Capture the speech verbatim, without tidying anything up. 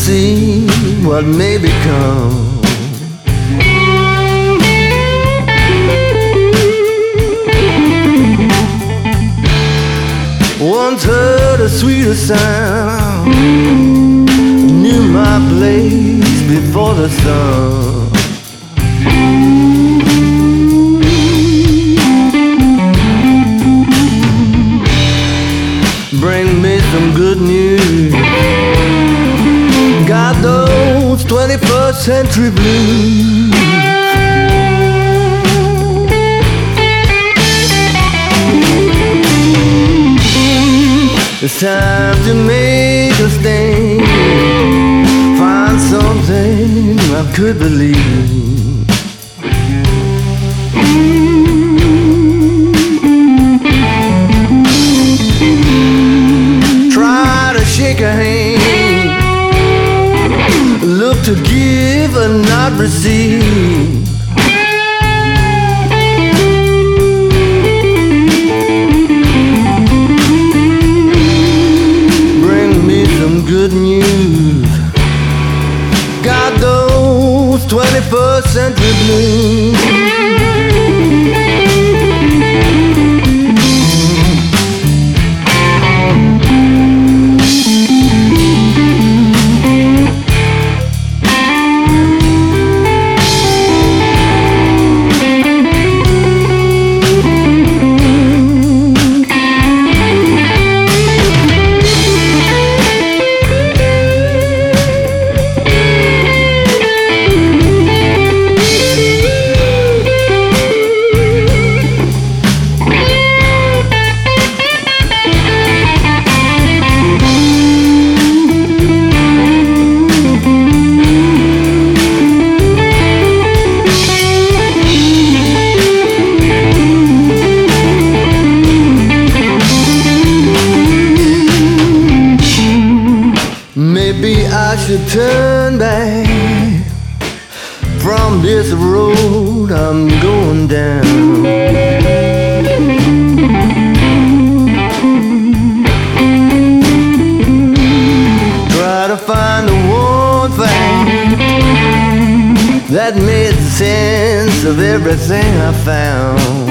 see what may become. Once heard a sweeter sound, knew my place before the sun. Bring me some good news. Got those twenty-first century blues. It's time to make a stand, find something I could believe. Try to shake a hand, look to give and not receive. Good news. Got those twenty-first century blues. Maybe I should turn back from this road I'm going down. Try to find the one thing that made sense of everything I found.